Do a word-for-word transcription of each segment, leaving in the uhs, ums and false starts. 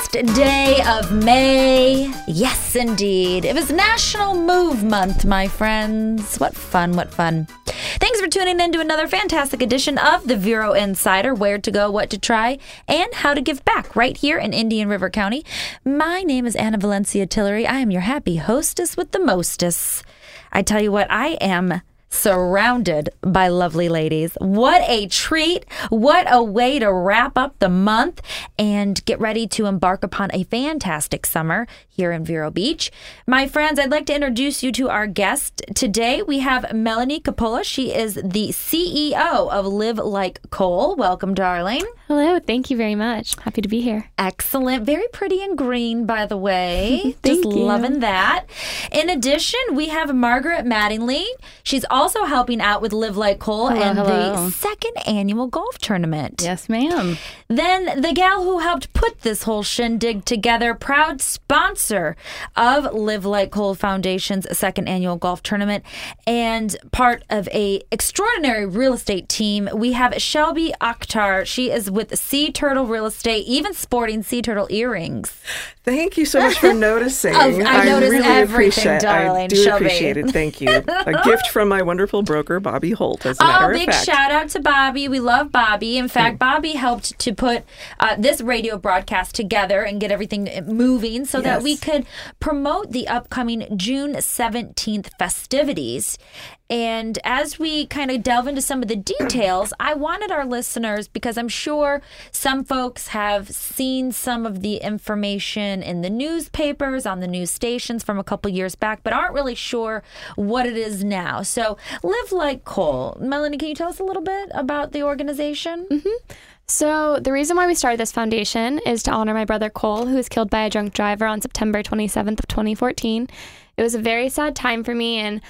last day of May. Yes, indeed. It was National Move Month, my friends. What fun, what fun. Thanks for tuning in to another fantastic edition of the Vero Insider, where to go, what to try, and how to give back right here in Indian River County. My name is Anna Valencia Tillery. I am your happy hostess with the mostess. I tell you what, I am surrounded by lovely ladies. What a treat. What a way to wrap up the month and get ready to embark upon a fantastic summer here in Vero Beach. My friends, I'd like to introduce you to our guest. Today we have Melanie Coppola. She is the C E O of Live Like Coal. Welcome, darling. Hello. Thank you very much. Happy to be here. Excellent. Very pretty and green, by the way. Thank Just you. loving that. In addition, we have Margaret Mattingly. She's also helping out with Live Like Coal Hello, and hello. the second annual golf tournament. Yes, ma'am. Then the gal who helped put this whole shindig together, proud sponsor of Live Like Coal Foundation's second annual golf tournament and part of a extraordinary real estate team. We have Shelby Akhtar. She is with Sea Turtle Real Estate, even sporting sea turtle earrings. Thank you so much for noticing. Oh, I notice really everything, appreciate darling, I do Shelby. appreciate it. Thank you. A gift from my wonderful broker, Bobby Holt, as a matter Oh, of big fact. shout out to Bobby. We love Bobby. In fact, Bobby helped to put uh, this radio broadcast together and get everything moving so that Yes. we could promote the upcoming June seventeenth festivities. And as we kind of delve into some of the details, I wanted our listeners, because I'm sure some folks have seen some of the information in the newspapers, on the news stations from a couple years back, but aren't really sure what it is now. So Live Like Coal. Melanie, can you tell us a little bit about the organization? Mm-hmm. So the reason why we started this foundation is to honor my brother Cole, who was killed by a drunk driver on September twenty-seventh of twenty fourteen. It was a very sad time for me, and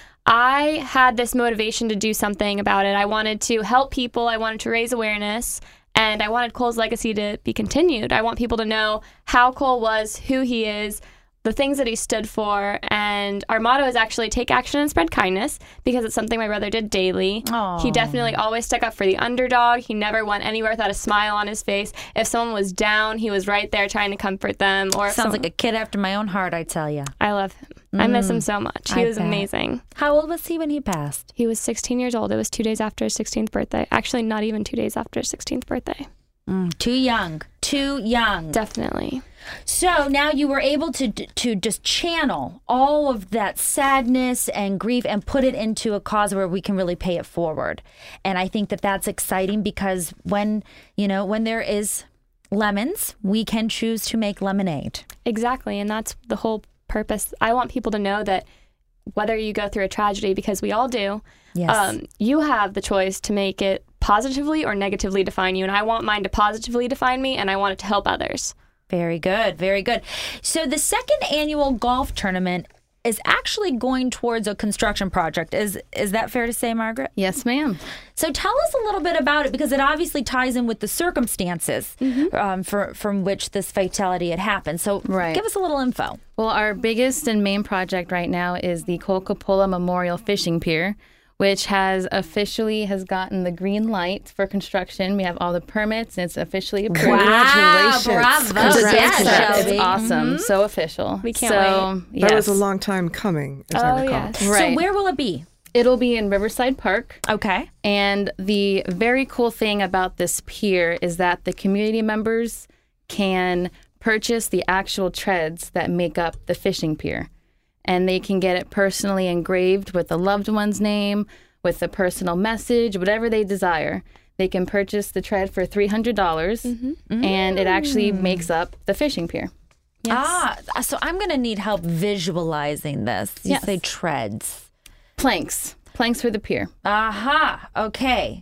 I had this motivation to do something about it. I wanted to help people. I wanted to raise awareness, and I wanted Cole's legacy to be continued. I want people to know how Cole was, who he is, the things that he stood for, and our motto is actually take action and spread kindness, because it's something my brother did daily. Aw. He definitely always stuck up for the underdog. He never went anywhere without a smile on his face. If someone was down, he was right there trying to comfort them. Or if Sounds someone- like a kid after my own heart, I tell you. I love him. I miss him so much. He I was bet. amazing. How old was he when he passed? He was sixteen years old. It was two days after his sixteenth birthday. Actually, not even two days after his sixteenth birthday. Mm, too young. Too young. Definitely. So now you were able to to just channel all of that sadness and grief and put it into a cause where we can really pay it forward. And I think that that's exciting, because when, you know, when there is lemons, we can choose to make lemonade. Exactly. And that's the whole purpose. I want people to know that whether you go through a tragedy, because we all do, Yes. um, you have the choice to make it positively or negatively define you. And I want mine to positively define me, and I want it to help others. Very good. Very good. So the second annual golf tournament is actually going towards a construction project. Is is that fair to say, Margaret? Yes, ma'am. So tell us a little bit about it, because it obviously ties in with the circumstances um, for, from which this fatality had happened. So Right. give us a little info. Well, our biggest and main project right now is the Cole Coppola Memorial Fishing Pier, which has officially has gotten the green light for construction. We have all the permits, and it's officially approved. Congratulations. Wow, bravo. Congratulations. Yes, It's Shelby. awesome. So official. We can't so, wait. That yes. was a long time coming, as I Oh, recall. yes. Right. So where will it be? It'll be in Riverside Park. Okay. And the very cool thing about this pier is that the community members can purchase the actual treads that make up the fishing pier. And they can get it personally engraved with a loved one's name, with a personal message, whatever they desire. They can purchase the tread for three hundred dollars, and it actually makes up the fishing pier. Yes. Ah, so I'm going to need help visualizing this. You Yes. say treads. Planks. Planks for the pier. Aha. Okay.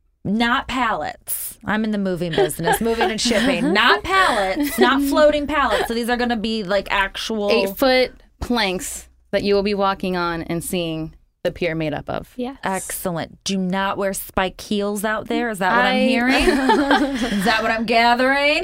Not pallets. I'm in the moving business, moving and shipping. Not pallets, not floating pallets. So these are going to be like actual. Eight-foot planks that you will be walking on and seeing the pier made up of. Yes. Excellent. Do not wear spike heels out there. Is that what I- I'm hearing? Is that what I'm gathering?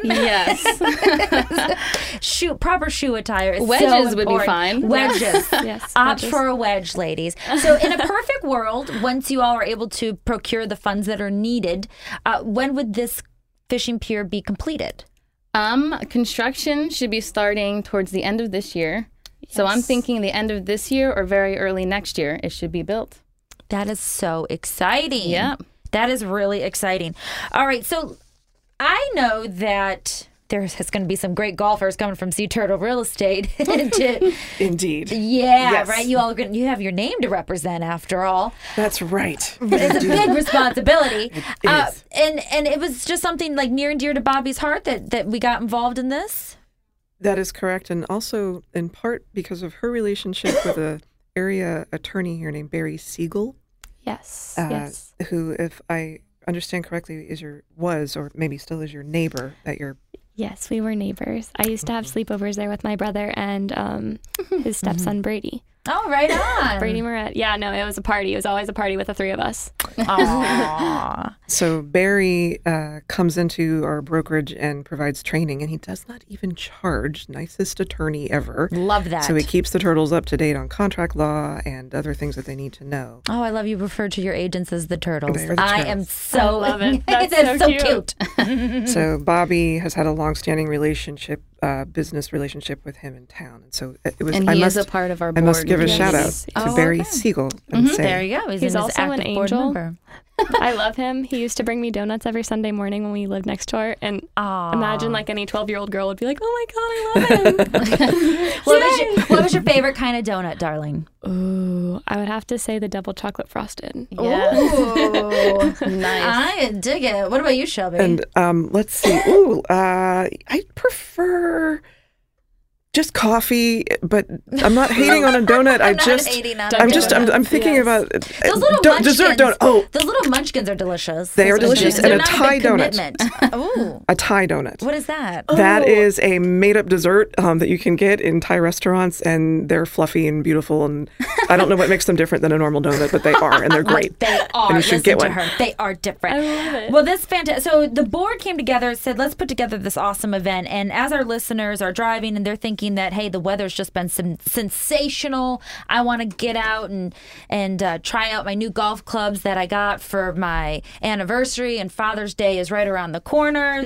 Yes. Shoe, proper shoe attire is so Wedges would be important. fine. Wedges. Yes. Opt wedges. for a wedge, ladies. So in a perfect world, once you all are able to procure the funds that are needed, uh, when would this fishing pier be completed? Um, construction should be starting towards the end of this year. So I'm thinking the end of this year or very early next year, it should be built. That is so exciting. Yeah. That is really exciting. All right. So I know that there's going to be some great golfers coming from Sea Turtle Real Estate. to, Indeed. yeah, Yes. right. You all you have your name to represent after all. That's right. It's a big responsibility. It uh, is. and and it was just something like near and dear to Bobby's heart that, that we got involved in this. That is correct. And also in part because of her relationship with a area attorney here named Barry Siegel, Yes. uh, yes. who, if I understand correctly, is your was or maybe still is your neighbor at your Yes, we were neighbors. I used to have sleepovers there with my brother and um, his stepson Brady. Oh, right on. Brady Moret. Yeah, no, it was a party. It was always a party with the three of us. Aww. So Barry uh, comes into our brokerage and provides training, and he does not even charge. Nicest attorney ever. Love that. So he keeps the turtles up to date on contract law and other things that they need to know. Oh, I love you referred to your agents as the turtles. They are the I turtles. am so I love it. That's That's so so cute. cute. So Bobby has had a long-standing relationship, uh, business relationship with him in town, and so it was. And I he must, is a part of our I board. must give a Yes. shout out Yes. to Oh, Barry okay. Siegel and say, There you go. He's, He's in also his an active board angel. member. I love him. He used to bring me donuts every Sunday morning when we lived next door. And Aw. imagine like any twelve-year-old girl would be like, oh my God, I love him. What was, your, what was your favorite kind of donut, darling? Ooh, I would have to say the double chocolate frosted. Yes. Ooh. Nice. I dig it. What about you, Shelby? and um, let's see. Ooh, uh, I prefer just coffee, but I'm not hating on a donut. I I'm not just, hating on I'm a just, I'm, donut. I'm thinking Yes. about uh, Those little do- munchkins. dessert donut. Oh, Those little munchkins are delicious. They are That's what delicious. they And are. a They're Thai not a big donut. commitment. Ooh. a Thai donut. What is that? That Oh. is a made-up dessert um, that you can get in Thai restaurants, and they're fluffy and beautiful. And I don't know what makes them different than a normal donut, but they are, and they're great. They are. And you should Listen get to one. her. They are different. I love it. Well, this fantastic. So the board came together, said, let's put together this awesome event. And as our listeners are driving and they're thinking that, hey, the weather's just been some sensational. I want to get out and and uh, try out my new golf clubs that I got for my anniversary, and Father's Day is right around the corner.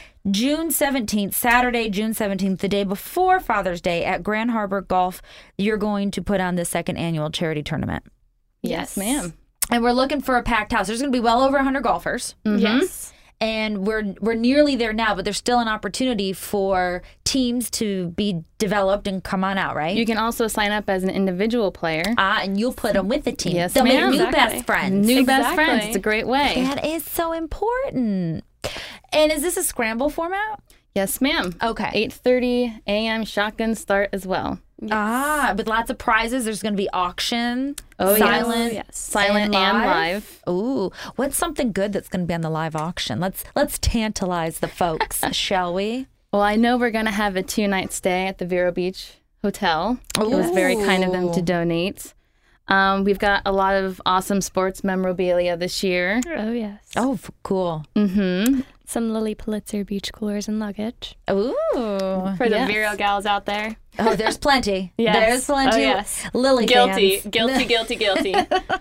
June seventeenth, Saturday, June seventeenth, the day before Father's Day at Grand Harbor Golf, you're going to put on the second annual charity tournament. Yes, ma'am. And we're looking for a packed house. There's going to be well over one hundred golfers. Yes. And we're we're nearly there now, but there's still an opportunity for teams to be developed and come on out, right? You can also sign up as an individual player. Ah, and you'll put them with the team. Yes, They'll make ma'am. new Exactly. best friends. New best Exactly. friends. It's a great way. That is so important. And is this a scramble format? Yes, ma'am. Okay. eight thirty a.m. shotgun start as well. Ah, with lots of prizes. There's going to be auction, Oh, yes. silent, Oh, yes. Silent and live. Ooh, what's something good that's going to be on the live auction? Let's let's tantalize the folks, shall we? Well, I know we're going to have a two-night stay at the Vero Beach Hotel. It was very kind of them to Ooh. donate. Um, we've got a lot of awesome sports memorabilia this year. Oh, yes. Oh, f- cool. Mm-hmm. Some Lily Pulitzer beach coolers and luggage Ooh. for the Yes. Vero gals out there. Oh, there's plenty. Yes. There's plenty. Oh, yes. Lily Guilty, fans. guilty, guilty, guilty.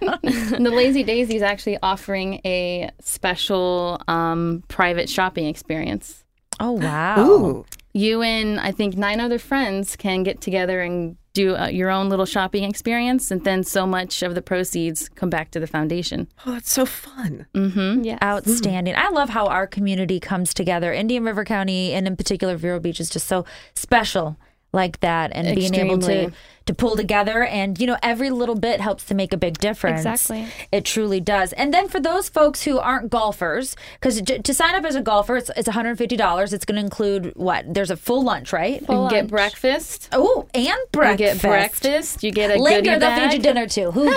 The Lazy Daisy is actually offering a special um, private shopping experience. Oh, wow. Ooh, You and I think nine other friends can get together and do uh, your own little shopping experience, and then so much of the proceeds come back to the foundation. oh, that's so fun. Mm-hmm. Yes. Outstanding. I love how our community comes together. Indian River County, and in particular Vero Beach, is just so special like that, and being able to Extremely. to pull together, and you know, every little bit helps to make a big difference. Exactly. It truly does. And then for those folks who aren't golfers, because to, to sign up as a golfer, it's, it's one hundred fifty dollars. It's going to include what? There's a full lunch, right? Full You get lunch. breakfast. Oh, and You breakfast. get breakfast. You get a Later, goodie they'll feed bag. you dinner too. Who?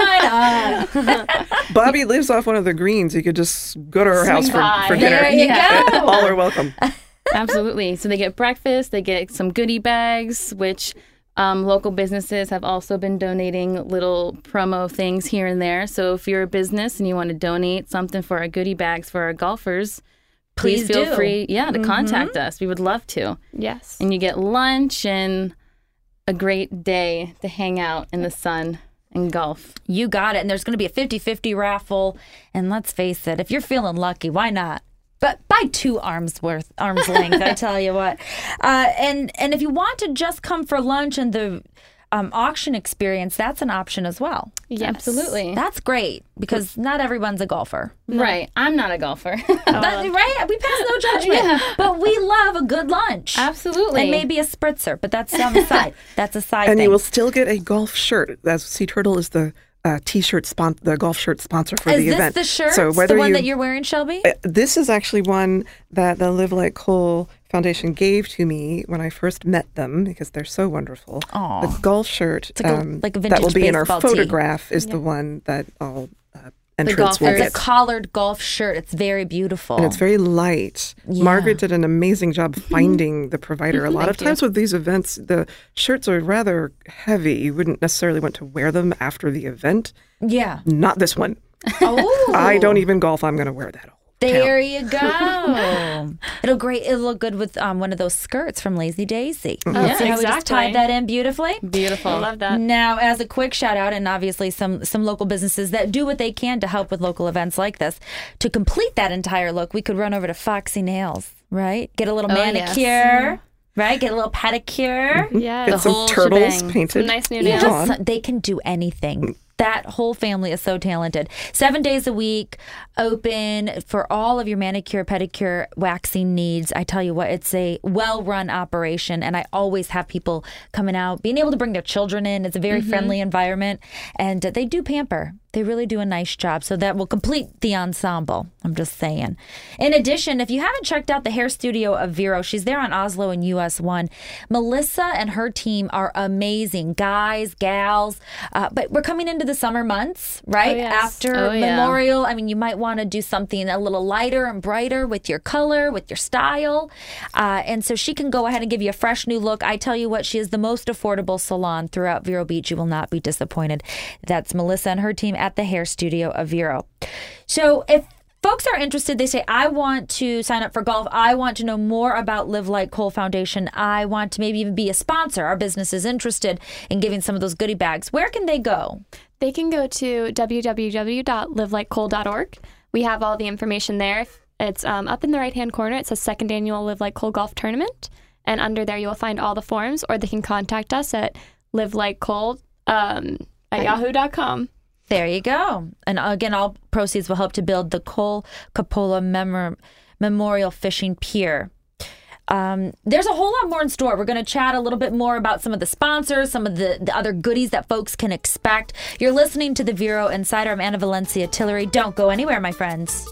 Why not? Bobby lives off one of the greens. You could just go to her house for, by. for dinner. There you Yeah. go. All are welcome. Absolutely. So they get breakfast, they get some goodie bags, which um, local businesses have also been donating little promo things here and there. So if you're a business and you want to donate something for our goodie bags for our golfers, please, Please feel do. free, yeah, to contact us. We would love to. Yes. And you get lunch and a great day to hang out in the sun and golf. You got it. And there's going to be a fifty-fifty raffle. And let's face it, if you're feeling lucky, why not? But by two arms worth, arms length, I tell you what. Uh, and and if you want to just come for lunch and the um, auction experience, that's an option as well. Yes. Absolutely. That's great because not everyone's a golfer. Right. I'm not a golfer. That- right? We pass no judgment. Yeah. But we love a good lunch. Absolutely. And maybe a spritzer, but that's on the side. That's a side And thing. you will still get a golf shirt. As Sea Turtle is the uh, t-shirt spon- the golf shirt sponsor for Is the this event. the shirt? So whether the one you, that you're wearing, Shelby? Uh, This is actually one that the Live Like Cole Foundation gave to me when I first met them because they're so wonderful. Aw. The golf shirt It's like a- um, like a that will vintage be in our baseball tee. photograph is the one that all uh, entrants golfers. will It's get. a collared golf shirt. It's very beautiful. And it's very light. Yeah. Margaret did an amazing job finding the provider. A lot of Thank times with these events, the shirts are rather heavy. You wouldn't necessarily want to wear them after the event. Yeah. Not this one. Oh. I don't even golf. I'm going to wear that. There you go. It'll great. It'll look good with um, one of those skirts from Lazy Daisy. Oh, See how we just exactly. tied that in beautifully? Beautiful. I love that. Now, as a quick shout out, and obviously some some local businesses that do what they can to help with local events like this, to complete that entire look, we could run over to Foxy Nails, right? Get a little Oh, yes. manicure, right? Get a little pedicure. Yeah. Get some whole turtles shebang. painted. Some nice new Yeah, nails. just- they can do anything. That whole family is so talented. Seven days a week, open for all of your manicure, pedicure, waxing needs. I tell you what, it's a well-run operation, and I always have people coming out, being able to bring their children in. It's a very friendly environment, and uh, they do pamper. They really do a nice job, so that will complete the ensemble. I'm just saying. In addition, if you haven't checked out the hair studio of Vero, she's there on Oslo and U S one. Melissa and her team are amazing, guys, gals. Uh, but we're coming into the summer months, right? Oh, yes. After Oh, yeah. Memorial, I mean, you might want to do something a little lighter and brighter with your color, with your style. Uh, and so she can go ahead and give you a fresh new look. I tell you what, she is the most affordable salon throughout Vero Beach. You will not be disappointed. That's Melissa and her team at the hair studio of Vero. So if folks are interested, they say, I want to sign up for golf. I want to know more about Live Like Cole Foundation. I want to maybe even be a sponsor. Our business is interested in giving some of those goodie bags. Where can they go? They can go to w w w dot live like cole dot org. We have all the information there. It's um, up in the right-hand corner. It says Second Annual Live Like Cole Golf Tournament. And under there, you'll find all the forms, or they can contact us at livelikecole um, at yahoo dot com. There you go. And again, all proceeds will help to build the Cole Coppola Memor- Memorial Fishing Pier. Um, there's a whole lot more in store. We're going to chat a little bit more about some of the sponsors, some of the, the other goodies that folks can expect. You're listening to the Vero Insider. I'm Anna Valencia Tillery. Don't go anywhere, my friends.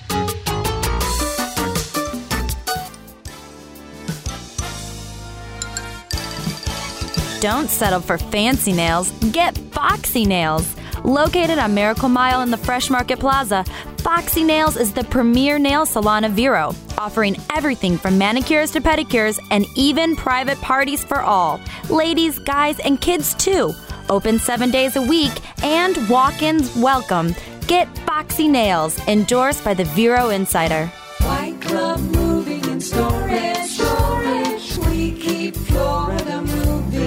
Don't settle for fancy nails. Get Foxy Nails. Located on Miracle Mile in the Fresh Market Plaza, Foxy Nails is the premier nail salon of Vero, offering everything from manicures to pedicures and even private parties for all. Ladies, guys, and kids too. Open seven days a week and walk-ins welcome. Get Foxy Nails, endorsed by the Vero Insider. White Glove Moving and Storage. Storage. We keep Florida moving.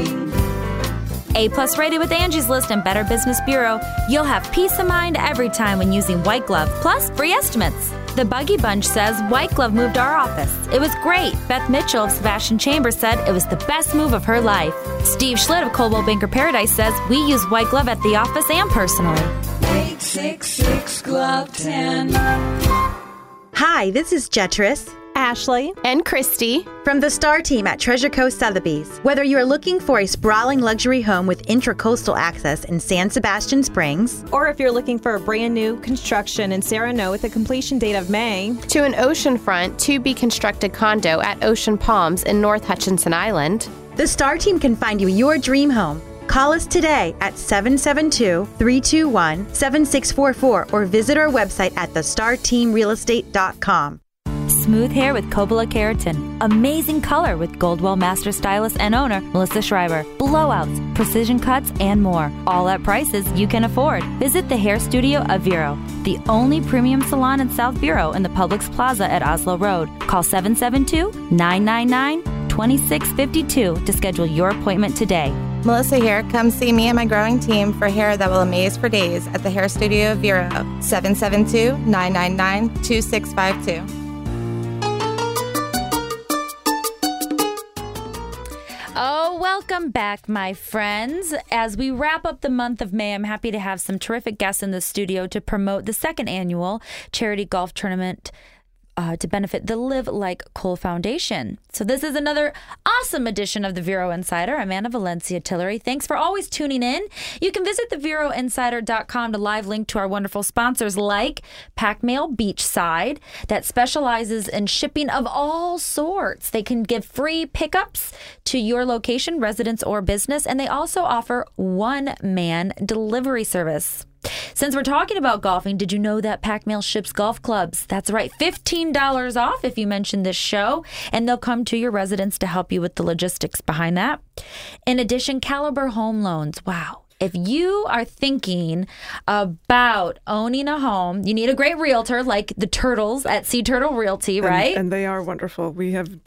A-plus rated with Angie's List and Better Business Bureau, you'll have peace of mind every time when using White Glove, plus free estimates. The Buggy Bunch says White Glove moved our office. It was great. Beth Mitchell of Sebastian Chambers said it was the best move of her life. Steve Schlitt of Coldwell Banker Paradise says we use White Glove at the office and personally. eight six six Glove ten. Hi, this is Jetris, Ashley, And Christy. from the Star Team at Treasure Coast Sotheby's. Whether you are looking for a sprawling luxury home with intracoastal access in San Sebastian Springs, or if you're looking for a brand new construction in Serrano with a completion date of May, to an oceanfront to-be-constructed condo at Ocean Palms in North Hutchinson Island. the Star Team can find you your dream home. Call us today at seven seven two, three two one, seven six four four or visit our website at the star team real estate dot com. Smooth hair with Coppola Keratin. Amazing color with Goldwell Master Stylist and owner Melissa Schreiber. Blowouts, precision cuts, and more. All at prices you can afford. Visit the hair studio of Vero, the only premium salon in South Vero in the Publix Plaza at Oslo Road. Call seven seven two, nine nine nine, two six five two to schedule your appointment today. Melissa here. Come see me and my growing team for hair that will amaze for days at the Hair Studio of Vero, seven seven two, nine nine nine, two six five two. Oh, welcome back, my friends. As we wrap up the month of May, I'm happy to have some terrific guests in the studio to promote the second annual charity golf tournament uh, to benefit the Live Like Cole Foundation. So this is another awesome edition of the Vero Insider. I'm Anna Valencia Tillery. Thanks for always tuning in. You can visit the vero insider dot com to live link to our wonderful sponsors like Pack Mail Beachside that specializes in shipping of all sorts. They can give free pickups to your location, residence, or business, and they also offer one-man delivery service. Since we're talking about golfing, did you know that Pack Mail ships golf clubs? That's right, fifteen dollars off if you mention this show, and they'll come to your residence to help you with the logistics behind that. In addition, Caliber Home Loans. Wow. If you are thinking about owning a home, you need a great realtor like the Turtles at Sea Turtle Realty, right? And, and they are wonderful. We have...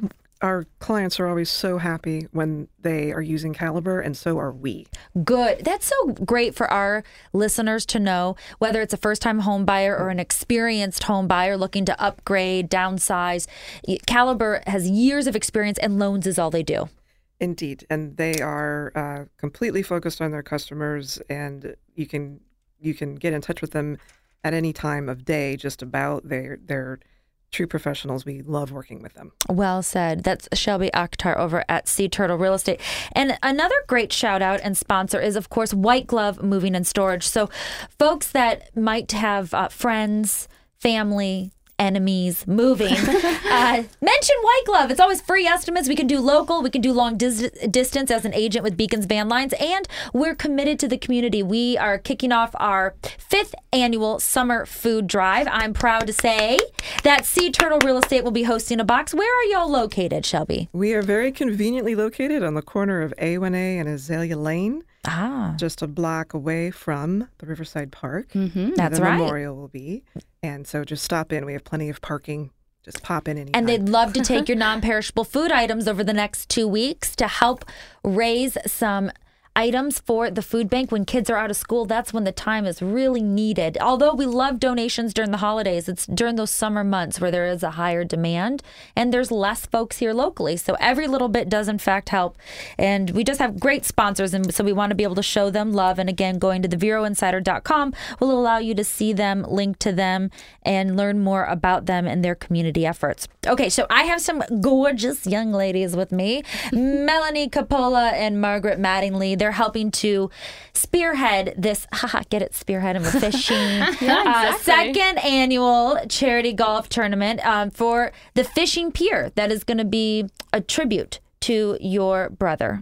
Our clients are always so happy when they are using Caliber, and so are we. Good. That's so great for our listeners to know, whether it's a first-time home buyer or an experienced home buyer looking to upgrade, downsize. Caliber has years of experience, and loans is all they do. Indeed. And they are uh, completely focused on their customers, and you can you can get in touch with them at any time of day just about their their true professionals. We love working with them. Well said. That's Shelby Akhtar over at Sea Turtle Real Estate. And another great shout out and sponsor is, of course, White Glove Moving and Storage. So folks that might have uh, friends, family, enemies moving, uh, mention White Glove. It's always free estimates. We can do local. We can do long dis- distance as an agent with Beacons Van Lines. And we're committed to the community. We are kicking off our fifth annual summer food drive. I'm proud to say that Sea Turtle Real Estate will be hosting a box. Where are y'all located, Shelby? We are very conveniently located on the corner of A one A and Azalea Lane. Ah. Just a block away from the Riverside Park. Mm-hmm. That's the right. memorial will be. And so just stop in. We have plenty of parking. Just pop in anytime. And they'd love to take your non-perishable food items over the next two weeks to help raise some items for the food bank. When kids are out of school, that's when the time is really needed. Although we love donations during the holidays, it's during those summer months where there is a higher demand and there's less folks here locally. So every little bit does in fact help. And we just have great sponsors, and so we want to be able to show them love. And again, going to the vero insider dot com will allow you to see them, link to them, and learn more about them and their community efforts. Okay, so I have some gorgeous young ladies with me, Melanie Capola and Margaret Mattingly. They're helping to spearhead this, haha, get it, spearhead and fishing, Yeah, uh, exactly. second annual charity golf tournament um, for the Fishing Pier that is going to be a tribute to your brother.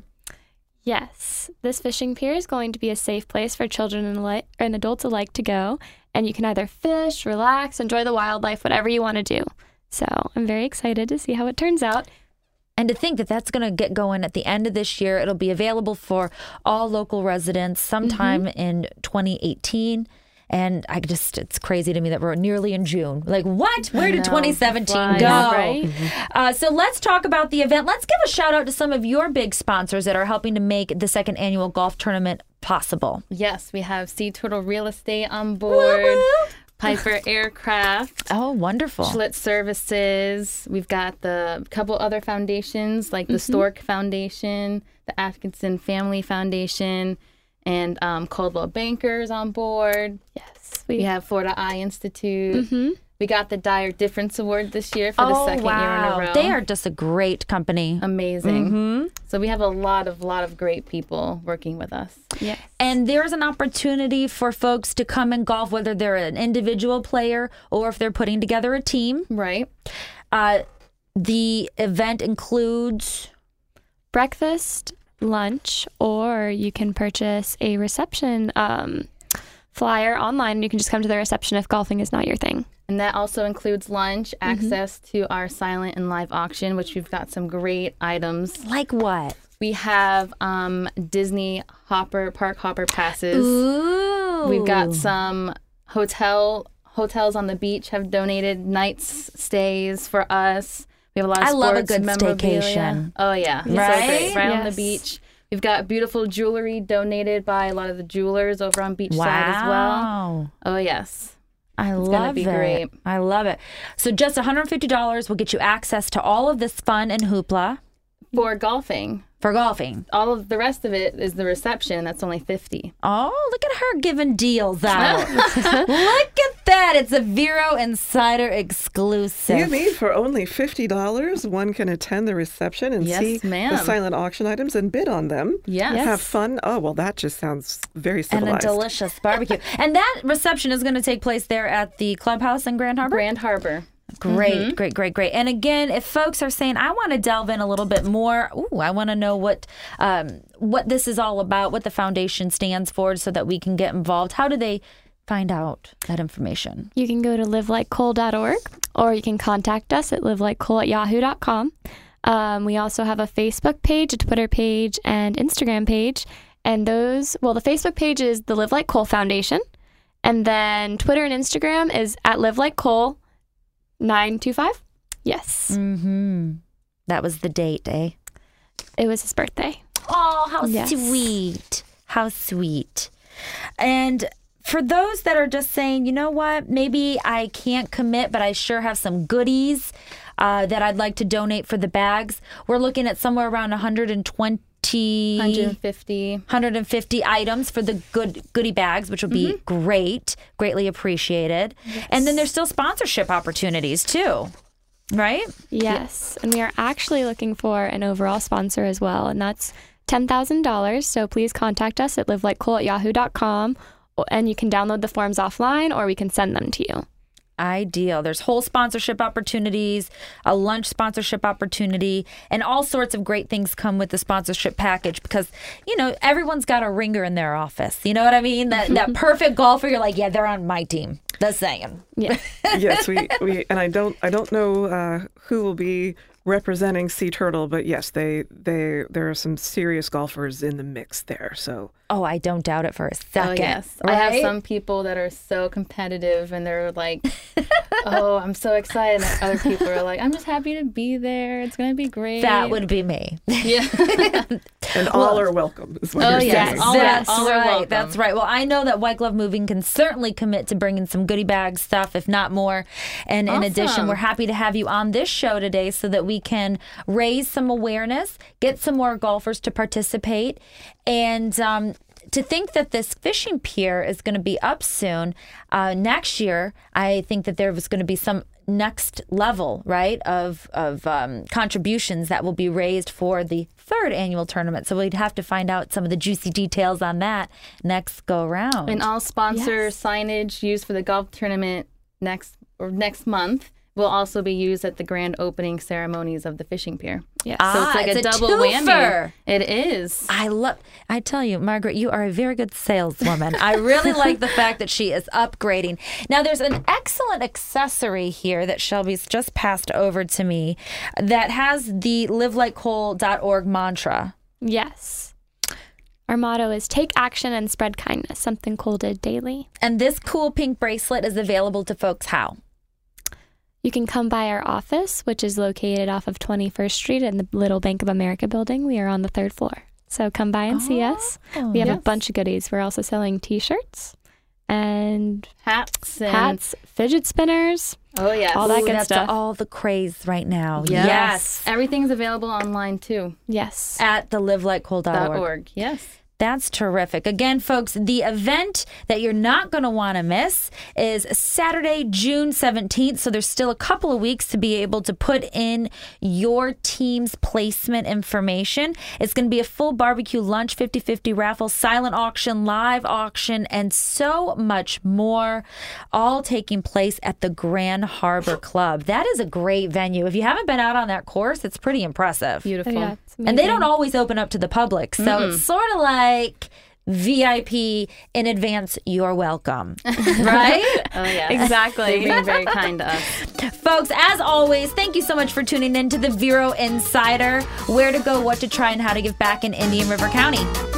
Yes, this fishing pier is going to be a safe place for children and, li- and adults alike to go, and you can either fish, relax, enjoy the wildlife, whatever you want to do. So I'm very excited to see how it turns out. And to think that that's going to get going at the end of this year. It'll be available for all local residents sometime mm-hmm. in twenty eighteen. And I just, it's crazy to me that we're nearly in June. Like, what? Where did twenty seventeen Flies, go? right? Mm-hmm. Uh, so let's talk about the event. Let's give a shout out to some of your big sponsors that are helping to make the second annual golf tournament possible. Yes, we have Sea Turtle Real Estate on board. Woo-woo. Piper Aircraft. Oh, wonderful. Schlitz Services. We've got the couple other foundations like the Mm-hmm. Stork Foundation, the Atkinson Family Foundation, and um, Coldwell Bankers on board. Yes. We have Florida Eye Institute. Mm-hmm. We got the Dyer Difference Award this year for the Oh, second wow. year in a row. They are just a great company. amazing. Mm-hmm. So we have a lot of lot of great people working with us. Yes. And there's an opportunity for folks to come and golf, whether they're an individual player or if they're putting together a team. Right. Uh, the event includes Breakfast, lunch, or you can purchase a reception um, flyer online. You can just come to the reception if golfing is not your thing. And that also includes lunch, access to our silent and live auction, which we've got some great items. like what? We have um, Disney Hopper, Park Hopper passes. Ooh. We've got some hotel hotels on the beach have donated nights stays for us. We have a lot of I love a sports good memorabilia. staycation. Oh yeah, Right? so great. Right on the Yes. beach. We've got beautiful jewelry donated by a lot of the jewelers over on Beachside Wow. as well. Oh yes. I It's love gonna be it. great. I love it. So just one hundred fifty dollars will get you access to all of this fun and hoopla. For golfing. for golfing. All of the rest of it is the reception. That's only fifty. Oh, look at her giving deals out. Look at that. It's a Vero Insider exclusive. You mean for only fifty dollars, one can attend the reception and Yes, see ma'am. the silent auction items and bid on them? Yes. Have fun? Oh, well, that just sounds very and civilized. a delicious barbecue. And that reception is going to take place there at the clubhouse in Grand Harbor? Grand Harbor. Great, Mm-hmm. great, great, great. And again, if folks are saying, I want to delve in a little bit more, ooh, I want to know what um, what this is all about, what the foundation stands for so that we can get involved, how do they find out that information? You can go to live like cole dot org or you can contact us at live like cole at yahoo dot com. Um, we also have a Facebook page, a Twitter page, and Instagram page. And those, well, the Facebook page is the Live Like Cole Foundation. And then Twitter and Instagram is at Live Like Cole nine two five. Yes. Mm-hmm. That was the date, eh? It was his birthday. Oh, how Yes. sweet. How sweet. And for those that are just saying, you know what, maybe I can't commit, but I sure have some goodies uh, that I'd like to donate for the bags, we're looking at somewhere around one hundred twenty one hundred fifty. one hundred fifty items for the good goodie bags, which will be great, greatly appreciated. And then there's still sponsorship opportunities too, right? Yes. And we are actually looking for an overall sponsor as well. And that's ten thousand dollars. So please contact us at live like cole at yahoo dot com. And you can download the forms offline or we can send them to you. Ideal. There's whole sponsorship opportunities, a lunch sponsorship opportunity, and all sorts of great things come with the sponsorship package because, you know, everyone's got a ringer in their office. You know what I mean? That that perfect golfer, you're like, yeah, they're on my team. That's saying. Yeah. Yes, we, we and I don't I don't know uh, who will be representing Sea Turtle, but yes, they they there are some serious golfers in the mix there. So Oh, I don't doubt it for a second. Oh, yes. Right? I have some people that are so competitive and they're like, oh, I'm so excited. And other people are like, I'm just happy to be there. It's going to be great. That would be me. Yeah. and all are welcome. Is what Oh, you're yes. saying. All- That's all are right. welcome. That's right. Well, I know that White Glove Moving can certainly commit to bringing some goodie bag stuff, if not more. And in addition, Awesome. we're happy to have you on this show today so that we can raise some awareness, get some more golfers to participate, and um, to think that this fishing pier is going to be up soon uh, next year. I think that there was going to be some next level, right, of of um, contributions that will be raised for the third annual tournament. So we'd have to find out some of the juicy details on that next go round. And all sponsor Yes. signage used for the golf tournament next or next month will also be used at the grand opening ceremonies of the fishing pier. Yes. So Ah, it's like it's a a double twofer. whammy. It is. I love, I tell you, Margaret, you are a very good saleswoman. I really like the fact that she is upgrading. Now, there's an excellent accessory here that Shelby's just passed over to me that has the live like cole dot org mantra. Yes. Our motto is take action and spread kindness, something Cole did daily. And this cool pink bracelet is available to folks how? You can come by our office, which is located off of twenty-first Street in the Little Bank of America building. We are on the third floor. So come by and see us. We have a yes. bunch of goodies. We're also selling t-shirts and Hats and hats, fidget spinners, Oh, yes. all that Ooh, good that's stuff. all the craze right now. Yes. Yes. Everything's available online too. Yes. At the live like cole dot Dot org. org. Yes. That's terrific. Again, folks, the event that you're not going to want to miss is Saturday, June seventeenth. So there's still a couple of weeks to be able to put in your team's placement information. It's going to be a full barbecue lunch, fifty-fifty raffle, silent auction, live auction, and so much more, all taking place at the Grand Harbor Club. That is a great venue. If you haven't been out on that course, it's pretty impressive. Beautiful. Yeah, it's And they amazing. don't always open up to the public. So it's sort of like V I P in advance, you're welcome. Right? Oh, yes. Exactly. They're being very kind to us. Folks, as always, thank you so much for tuning in to the Vero Insider. Where to go, what to try, and how to give back in Indian River County.